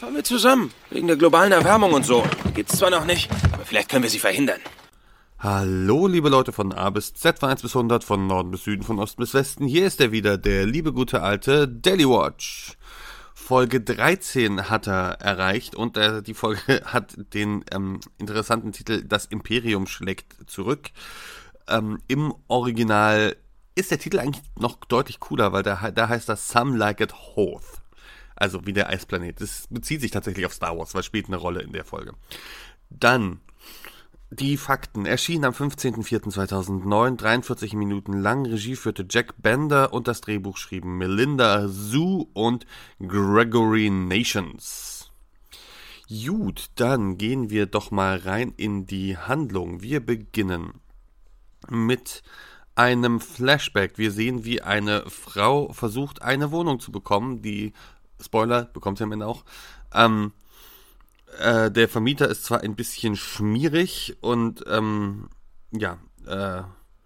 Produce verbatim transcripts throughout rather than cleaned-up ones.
Fahren wir zusammen, wegen der globalen Erwärmung und so. Die gibt's zwar noch nicht, aber vielleicht können wir sie verhindern. Hallo, liebe Leute von A bis Z, von eins bis hundert, von Norden bis Süden, von Osten bis Westen. Hier ist er wieder, der liebe gute alte Daily Watch. Folge dreizehn hat er erreicht und äh, die Folge hat den ähm, interessanten Titel Das Imperium schlägt zurück. Ähm, Im Original ist der Titel eigentlich noch deutlich cooler, weil da, da heißt das Some Like It Hoth. Also wie der Eisplanet. Das bezieht sich tatsächlich auf Star Wars, weil spielt eine Rolle in der Folge. Dann die Fakten. Erschien am fünfzehnten vierten zweitausendneun, dreiundvierzig Minuten lang. Regie führte Jack Bender und das Drehbuch schrieben Melinda Zhu und Gregory Nations. Gut, dann gehen wir doch mal rein in die Handlung. Wir beginnen mit einem Flashback. Wir sehen, wie eine Frau versucht, eine Wohnung zu bekommen. Die, Spoiler, bekommt sie am Ende auch, ähm, Äh, der Vermieter ist zwar ein bisschen schmierig und ähm, ja, äh,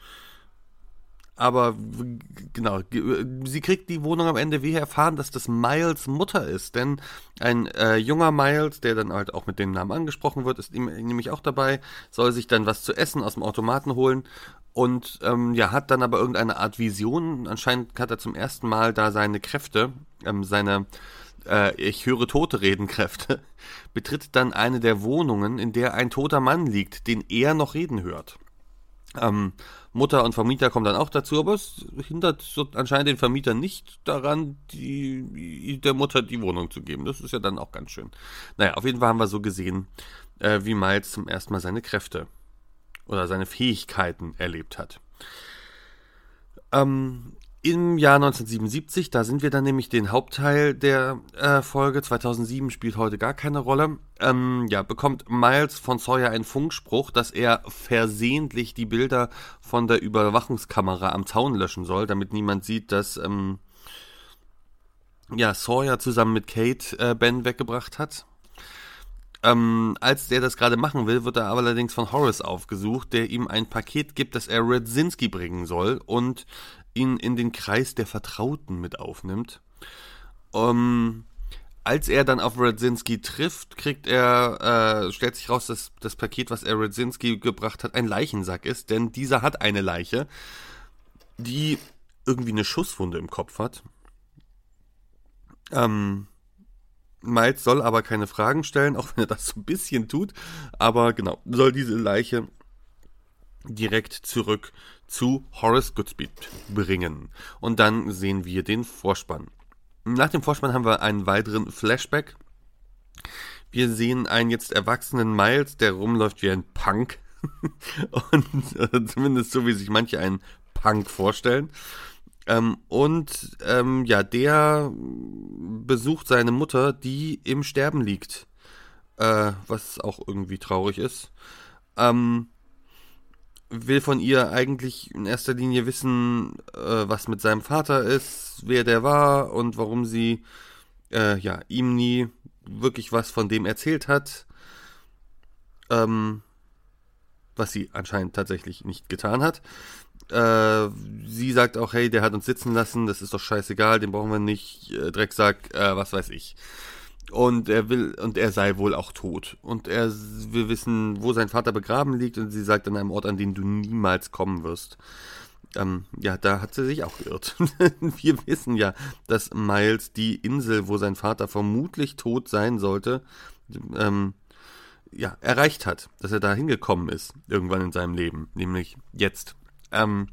aber w- genau, g- sie kriegt die Wohnung am Ende. Wir erfahren, dass das Miles Mutter ist, denn ein äh, junger Miles, der dann halt auch mit dem Namen angesprochen wird, ist ihm nämlich auch dabei, soll sich dann was zu essen aus dem Automaten holen und ähm, ja, hat dann aber irgendeine Art Vision. Anscheinend hat er zum ersten Mal da seine Kräfte, ähm, seine ich höre Tote reden Kräfte, betritt dann eine der Wohnungen, in der ein toter Mann liegt, den er noch reden hört. Ähm, Mutter und Vermieter kommen dann auch dazu, aber es hindert so anscheinend den Vermieter nicht daran, die, der Mutter die Wohnung zu geben. Das ist ja dann auch ganz schön. Naja, auf jeden Fall haben wir so gesehen, äh, wie Miles zum ersten Mal seine Kräfte oder seine Fähigkeiten erlebt hat. Ähm, Im Jahr neunzehnhundertsiebenundsiebzig, da sind wir dann nämlich den Hauptteil der äh, Folge, zweitausendsieben spielt heute gar keine Rolle, ähm, ja, bekommt Miles von Sawyer einen Funkspruch, dass er versehentlich die Bilder von der Überwachungskamera am Zaun löschen soll, damit niemand sieht, dass ähm, ja, Sawyer zusammen mit Kate äh, Ben weggebracht hat. Ähm, als der das gerade machen will, wird er aber allerdings von Horace aufgesucht, der ihm ein Paket gibt, das er Radzinski bringen soll und ihn in den Kreis der Vertrauten mit aufnimmt. Um, als er dann auf Radzinski trifft, kriegt er, äh, stellt sich raus, dass das Paket, was er Radzinski gebracht hat, ein Leichensack ist, denn dieser hat eine Leiche, die irgendwie eine Schusswunde im Kopf hat. Ähm, Miles soll aber keine Fragen stellen, auch wenn er das so ein bisschen tut, aber genau, soll diese Leiche direkt zurück zu Horace Goodspeed bringen. Und dann sehen wir den Vorspann. Nach dem Vorspann haben wir einen weiteren Flashback. Wir sehen einen jetzt erwachsenen Miles, der rumläuft wie ein Punk. Und äh, zumindest so, wie sich manche einen Punk vorstellen. Ähm, und ähm, ja, der besucht seine Mutter, die im Sterben liegt. Äh, was auch irgendwie traurig ist. Ähm, will von ihr eigentlich in erster Linie wissen, äh, was mit seinem Vater ist, wer der war und warum sie äh, ja, ihm nie wirklich was von dem erzählt hat. Ähm, was sie anscheinend tatsächlich nicht getan hat. Äh, sie sagt auch, hey, der hat uns sitzen lassen, das ist doch scheißegal, den brauchen wir nicht, äh, Drecksack, äh, was weiß ich. Und er will, und er sei wohl auch tot. Und er will wissen, wo sein Vater begraben liegt, und sie sagt an einem Ort, an den du niemals kommen wirst. Ähm, ja, da hat sie sich auch geirrt. Wir wissen ja, dass Miles die Insel, wo sein Vater vermutlich tot sein sollte, ähm, ja, erreicht hat. Dass er da hingekommen ist, irgendwann in seinem Leben. Nämlich jetzt. Ähm,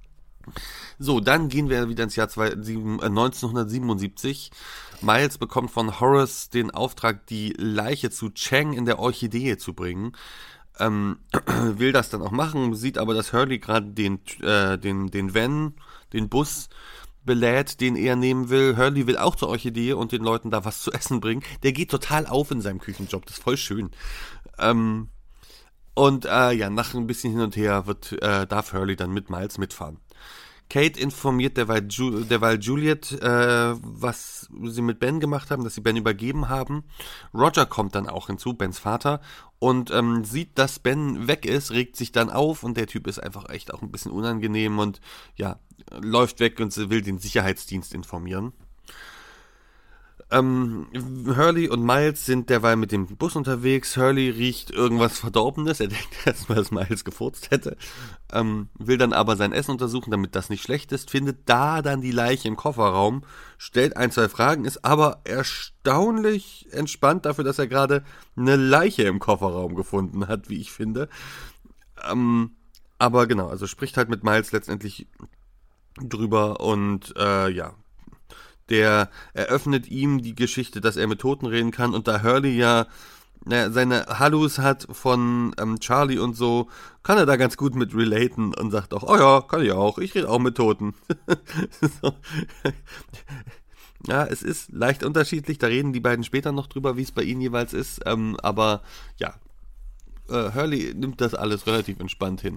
So, dann gehen wir wieder ins Jahr neunzehnhundertsiebenundsiebzig. Miles bekommt von Horace den Auftrag, die Leiche zu Chang in der Orchidee zu bringen. Ähm, will das dann auch machen, sieht aber, dass Hurley gerade den, äh, den, den Van, den Bus belädt, den er nehmen will. Hurley will auch zur Orchidee und den Leuten da was zu essen bringen. Der geht total auf in seinem Küchenjob, das ist voll schön. Ähm, und äh, ja, nach ein bisschen hin und her wird, äh, darf Hurley dann mit Miles mitfahren. Kate informiert derweil, Ju- derweil Juliet, äh, was sie mit Ben gemacht haben, dass sie Ben übergeben haben. Roger kommt dann auch hinzu, Bens Vater, und ähm, sieht, dass Ben weg ist, regt sich dann auf, und der Typ ist einfach echt auch ein bisschen unangenehm und ja, läuft weg und will den Sicherheitsdienst informieren. Ähm, Hurley und Miles sind derweil mit dem Bus unterwegs. Hurley riecht irgendwas Verdorbenes. Er denkt erstmal, dass Miles gefurzt hätte. Ähm, will dann aber sein Essen untersuchen, damit das nicht schlecht ist. Findet da dann die Leiche im Kofferraum. Stellt ein, zwei Fragen, ist aber erstaunlich entspannt dafür, dass er gerade eine Leiche im Kofferraum gefunden hat, wie ich finde. Ähm, aber genau, also spricht halt mit Miles letztendlich drüber und äh, ja, der eröffnet ihm die Geschichte, dass er mit Toten reden kann und da Hurley ja naja, seine Hallus hat von ähm, Charlie und so, kann er da ganz gut mit relaten und sagt auch, oh ja, kann ich auch, ich rede auch mit Toten. So. Ja, es ist leicht unterschiedlich, da reden die beiden später noch drüber, wie es bei ihnen jeweils ist, ähm, aber ja, äh, Hurley nimmt das alles relativ entspannt hin.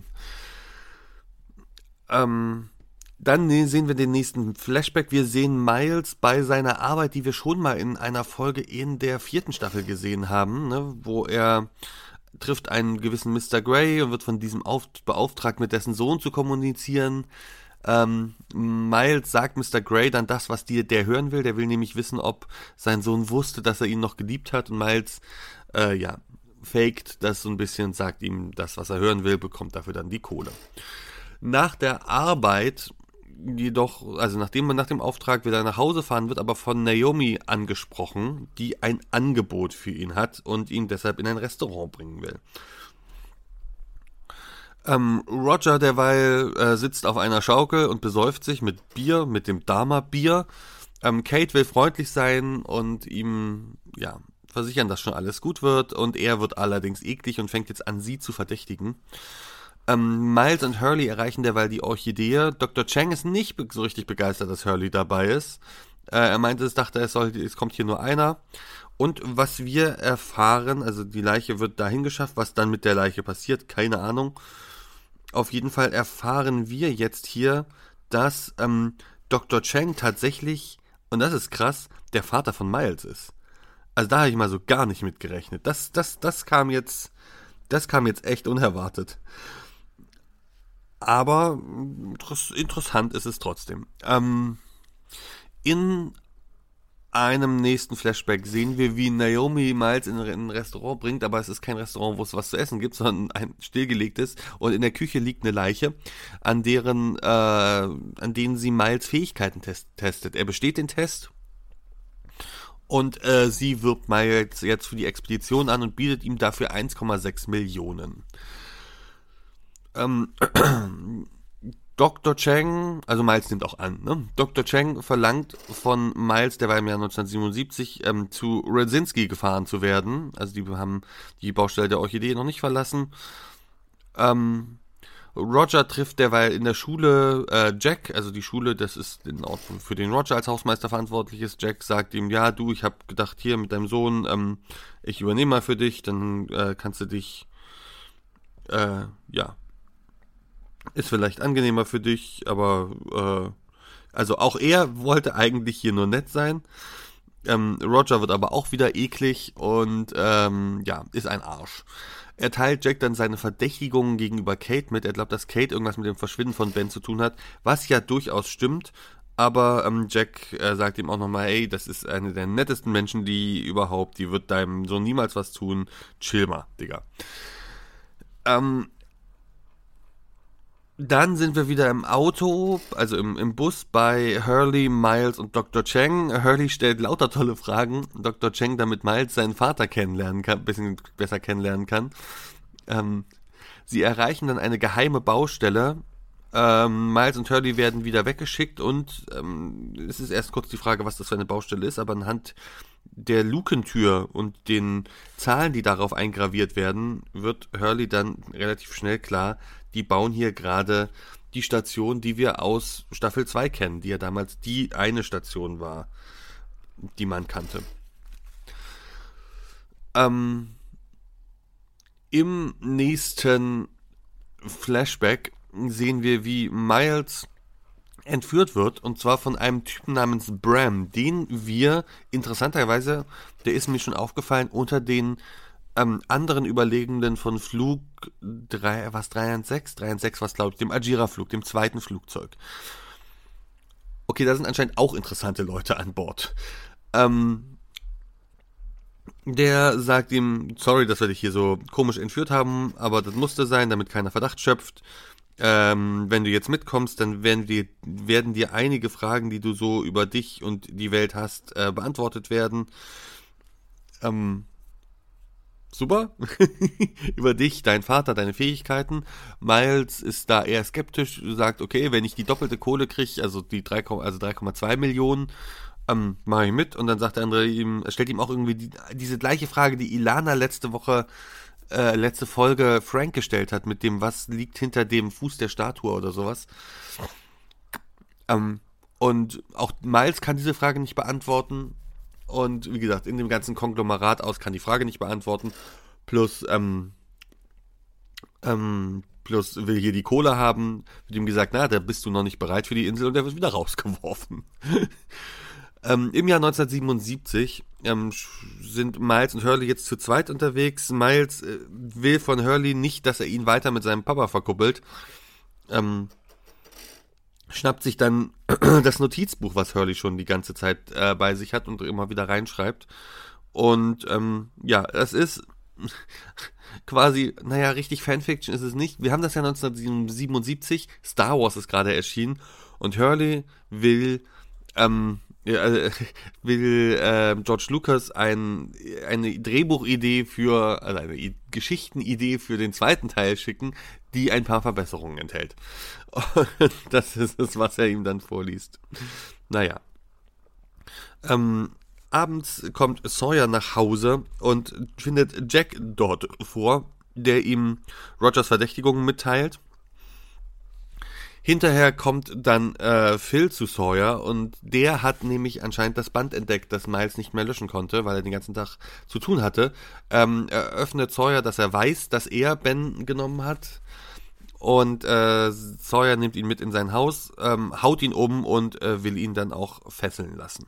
Ähm... Dann sehen wir den nächsten Flashback. Wir sehen Miles bei seiner Arbeit, die wir schon mal in einer Folge in der vierten Staffel gesehen haben, ne, wo er trifft einen gewissen Mister Grey und wird von diesem auf, beauftragt, mit dessen Sohn zu kommunizieren. Ähm, Miles sagt Mister Grey dann das, was die, der hören will. Der will nämlich wissen, ob sein Sohn wusste, dass er ihn noch geliebt hat. Und Miles, äh, ja, faked das so ein bisschen, sagt ihm das, was er hören will, bekommt dafür dann die Kohle. Nach der Arbeit jedoch, also nachdem man nach dem Auftrag wieder nach Hause fahren wird, aber von Naomi angesprochen, die ein Angebot für ihn hat und ihn deshalb in ein Restaurant bringen will. Ähm, Roger derweil äh, sitzt auf einer Schaukel und besäuft sich mit Bier, mit dem Dharma-Bier. Ähm, Kate will freundlich sein und ihm, ja, versichern, dass schon alles gut wird und er wird allerdings eklig und fängt jetzt an, sie zu verdächtigen. Ähm, Miles und Hurley erreichen derweil die Orchidee. Doktor Chang ist nicht be- so richtig begeistert, dass Hurley dabei ist. Äh, er meinte, es dachte, es, soll, es kommt hier nur einer. Und was wir erfahren, also die Leiche wird dahin geschafft, was dann mit der Leiche passiert, keine Ahnung. Auf jeden Fall erfahren wir jetzt hier, dass ähm, Doktor Chang tatsächlich, und das ist krass, der Vater von Miles ist. Also da habe ich mal so gar nicht mit gerechnet. Das, das, das kam jetzt, das kam jetzt echt unerwartet. Aber interessant ist es trotzdem. Ähm, in einem nächsten Flashback sehen wir, wie Naomi Miles in ein Restaurant bringt, aber es ist kein Restaurant, wo es was zu essen gibt, sondern ein stillgelegtes. Und in der Küche liegt eine Leiche, an deren, äh, an denen sie Miles Fähigkeiten test- testet. Er besteht den Test und äh, sie wirbt Miles jetzt für die Expedition an und bietet ihm dafür eins Komma sechs Millionen. Ähm, Doktor Chang, also Miles nimmt auch an, ne? Doktor Chang verlangt von Miles, der war im Jahr neunzehnhundertsiebenundsiebzig, ähm, zu Rudzinski gefahren zu werden. Also die haben die Baustelle der Orchidee noch nicht verlassen. Ähm, Roger trifft derweil in der Schule äh, Jack, also die Schule, das ist in Ordnung, für den Roger als Hausmeister verantwortlich ist. Jack sagt ihm, ja du, ich habe gedacht, hier mit deinem Sohn, ähm, ich übernehme mal für dich, dann äh, kannst du dich, äh, ja, ist vielleicht angenehmer für dich, aber äh, also auch er wollte eigentlich hier nur nett sein. Ähm, Roger wird aber auch wieder eklig und ähm, ja, ist ein Arsch. Er teilt Jack dann seine Verdächtigungen gegenüber Kate mit. Er glaubt, dass Kate irgendwas mit dem Verschwinden von Ben zu tun hat, was ja durchaus stimmt. Aber ähm, Jack äh, sagt ihm auch nochmal, ey, das ist eine der nettesten Menschen, die überhaupt, die wird deinem Sohn niemals was tun. Chill mal, Digga. Ähm, Dann sind wir wieder im Auto, also im, im Bus bei Hurley, Miles und Doktor Chang. Hurley stellt lauter tolle Fragen. Doktor Chang, damit Miles seinen Vater kennenlernen kann, ein bisschen besser kennenlernen kann. Ähm, sie erreichen dann eine geheime Baustelle. Ähm, Miles und Hurley werden wieder weggeschickt und ähm, es ist erst kurz die Frage, was das für eine Baustelle ist, aber anhand der Lukentür und den Zahlen, die darauf eingraviert werden, wird Hurley dann relativ schnell klar, die bauen hier gerade die Station, die wir aus Staffel zwei kennen, die ja damals die eine Station war, die man kannte. Ähm, Im nächsten Flashback sehen wir, wie Miles entführt wird, und zwar von einem Typen namens Bram, den wir interessanterweise, der ist mir schon aufgefallen, unter den ähm, anderen Überlegenden von Flug drei, was drei eins sechs, drei eins sechs, was glaube ich, dem Ajira-Flug, dem zweiten Flugzeug. Okay, da sind anscheinend auch interessante Leute an Bord. Ähm, der sagt ihm, sorry, dass wir dich hier so komisch entführt haben, aber das musste sein, damit keiner Verdacht schöpft. Ähm, wenn du jetzt mitkommst, dann werden dir, werden dir einige Fragen, die du so über dich und die Welt hast, äh, beantwortet werden. Ähm, super. Über dich, deinen Vater, deine Fähigkeiten. Miles ist da eher skeptisch, sagt, okay, wenn ich die doppelte Kohle kriege, also die drei, also drei Komma zwei Millionen, ähm, mache ich mit. Und dann sagt der andere ihm, stellt ihm auch irgendwie die, diese gleiche Frage, die Ilana letzte Woche, äh, letzte Folge Frank gestellt hat, mit dem, was liegt hinter dem Fuß der Statue oder sowas. Ähm, und auch Miles kann diese Frage nicht beantworten. Und wie gesagt, in dem ganzen Konglomerat aus kann die Frage nicht beantworten. Plus, ähm, ähm, plus will hier die Kohle haben. Wird ihm gesagt, na, da bist du noch nicht bereit für die Insel, und der wird wieder rausgeworfen. ähm, Im Jahr neunzehnhundertsiebenundsiebzig ähm, sind Miles und Hurley jetzt zu zweit unterwegs. Miles äh, will von Hurley nicht, dass er ihn weiter mit seinem Papa verkuppelt. Ähm, schnappt sich dann das Notizbuch, was Hurley schon die ganze Zeit äh, bei sich hat und immer wieder reinschreibt. Und ähm, ja, das ist quasi, naja, richtig Fanfiction ist es nicht. Wir haben das ja neunzehnhundertsiebenundsiebzig, Star Wars ist gerade erschienen und Hurley will ähm, ja, äh, will äh, George Lucas ein, eine Drehbuchidee für, also eine I- Geschichtenidee für den zweiten Teil schicken, die ein paar Verbesserungen enthält. Und das ist es, was er ihm dann vorliest. Naja. Ähm, abends kommt Sawyer nach Hause und findet Jack dort vor, der ihm Rogers Verdächtigungen mitteilt. Hinterher kommt dann äh, Phil zu Sawyer und der hat nämlich anscheinend das Band entdeckt, das Miles nicht mehr löschen konnte, weil er den ganzen Tag zu tun hatte. Ähm, eröffnet Sawyer, dass er weiß, dass er Ben genommen hat. Und äh, Sawyer nimmt ihn mit in sein Haus, ähm, haut ihn um und äh, will ihn dann auch fesseln lassen.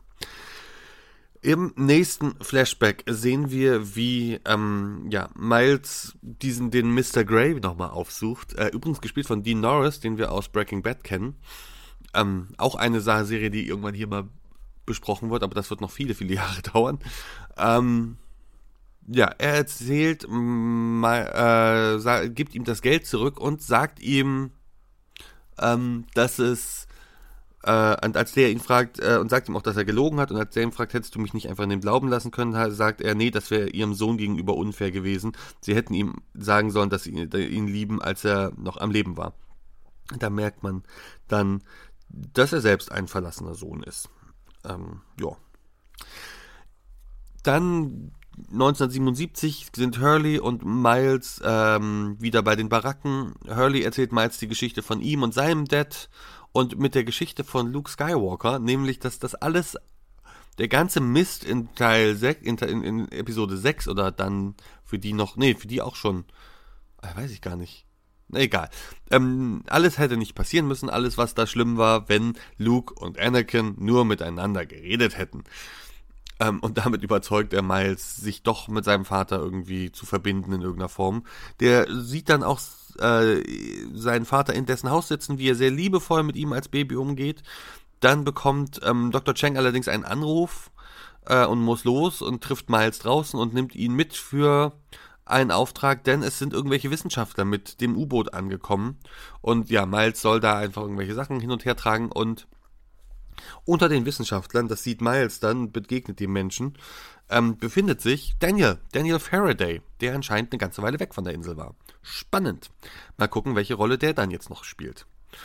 Im nächsten Flashback sehen wir, wie ähm, ja, Miles diesen den Mister Grey nochmal aufsucht. Äh, übrigens gespielt von Dean Norris, den wir aus Breaking Bad kennen. Ähm, auch eine Serie, die irgendwann hier mal besprochen wird, aber das wird noch viele, viele Jahre dauern. Ähm, ja, er erzählt, mal, äh, sa- gibt ihm das Geld zurück und sagt ihm, ähm, dass es Äh, und als der ihn fragt, äh, und sagt ihm auch, dass er gelogen hat, und als der ihn fragt, hättest du mich nicht einfach in den Glauben lassen können, sagt er, nee, das wäre ihrem Sohn gegenüber unfair gewesen. Sie hätten ihm sagen sollen, dass sie ihn, ihn lieben, als er noch am Leben war. Da merkt man dann, dass er selbst ein verlassener Sohn ist. Ähm, ja. Dann neunzehnhundertsiebenundsiebzig sind Hurley und Miles ähm, wieder bei den Baracken. Hurley erzählt Miles die Geschichte von ihm und seinem Dad und mit der Geschichte von Luke Skywalker, nämlich, dass das alles, der ganze Mist in Teil sechs, in, in, in Episode sechs oder dann für die noch, nee, für die auch schon, weiß ich gar nicht. Egal. Ähm, alles hätte nicht passieren müssen, alles, was da schlimm war, wenn Luke und Anakin nur miteinander geredet hätten. Ähm, und damit überzeugt er Miles, sich doch mit seinem Vater irgendwie zu verbinden in irgendeiner Form. Der sieht dann auch äh, seinen Vater in dessen Haus sitzen, wie er sehr liebevoll mit ihm als Baby umgeht. Dann bekommt ähm, Doktor Chang allerdings einen Anruf äh, und muss los und trifft Miles draußen und nimmt ihn mit für einen Auftrag, denn es sind irgendwelche Wissenschaftler mit dem U-Boot angekommen. Und ja, Miles soll da einfach irgendwelche Sachen hin und her tragen und unter den Wissenschaftlern, das sieht Miles dann, begegnet dem Menschen, ähm, befindet sich Daniel, Daniel Faraday, der anscheinend eine ganze Weile weg von der Insel war. Spannend. Mal gucken, welche Rolle der dann jetzt noch spielt.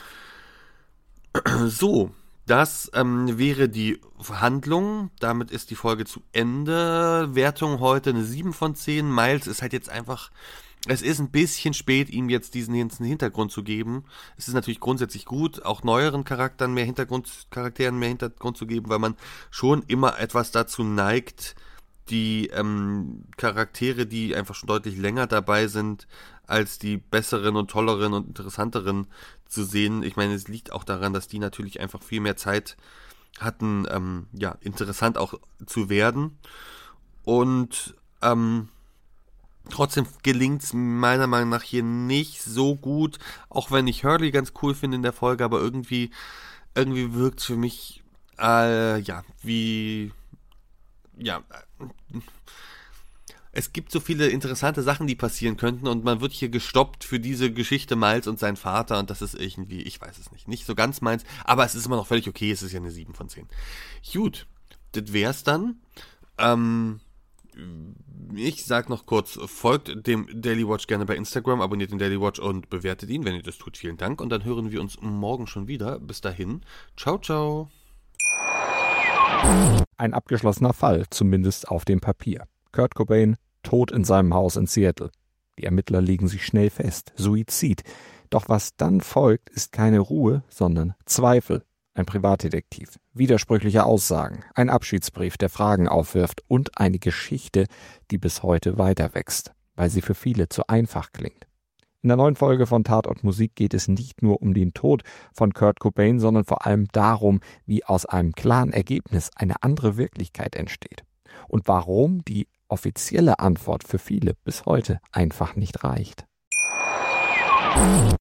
So, das ähm, wäre die Handlung. Damit ist die Folge zu Ende. Wertung heute eine sieben von zehn. Miles ist halt jetzt einfach... Es ist ein bisschen spät, ihm jetzt diesen Hintergrund zu geben. Es ist natürlich grundsätzlich gut, auch neueren Charakteren mehr Hintergrund, Charakteren mehr Hintergrund zu geben, weil man schon immer etwas dazu neigt, die ähm, Charaktere, die einfach schon deutlich länger dabei sind, als die besseren und tolleren und interessanteren zu sehen. Ich meine, es liegt auch daran, dass die natürlich einfach viel mehr Zeit hatten, ähm, ja, interessant auch zu werden. Und ähm, trotzdem gelingt es meiner Meinung nach hier nicht so gut, auch wenn ich Hurley ganz cool finde in der Folge, aber irgendwie, irgendwie wirkt es für mich, äh, ja, wie ja, es gibt so viele interessante Sachen, die passieren könnten und man wird hier gestoppt für diese Geschichte Miles und sein Vater und das ist irgendwie, ich weiß es nicht, nicht so ganz meins, aber es ist immer noch völlig okay, es ist ja eine sieben von zehn. Gut, das wär's dann. Ähm, ich sag noch kurz, folgt dem Daily Watch gerne bei Instagram, abonniert den Daily Watch und bewertet ihn, wenn ihr das tut, vielen Dank und dann hören wir uns morgen schon wieder. Bis dahin, ciao, ciao. Ein abgeschlossener Fall, zumindest auf dem Papier. Kurt Cobain tot in seinem Haus in Seattle. Die Ermittler legen sich schnell fest. Suizid. Doch was dann folgt, ist keine Ruhe, sondern Zweifel. Ein Privatdetektiv. Widersprüchliche Aussagen. Ein Abschiedsbrief, der Fragen aufwirft. Und eine Geschichte, die bis heute weiter wächst, weil sie für viele zu einfach klingt. In der neuen Folge von Tatort Musik geht es nicht nur um den Tod von Kurt Cobain, sondern vor allem darum, wie aus einem klaren Ergebnis eine andere Wirklichkeit entsteht. Und warum die offizielle Antwort für viele bis heute einfach nicht reicht.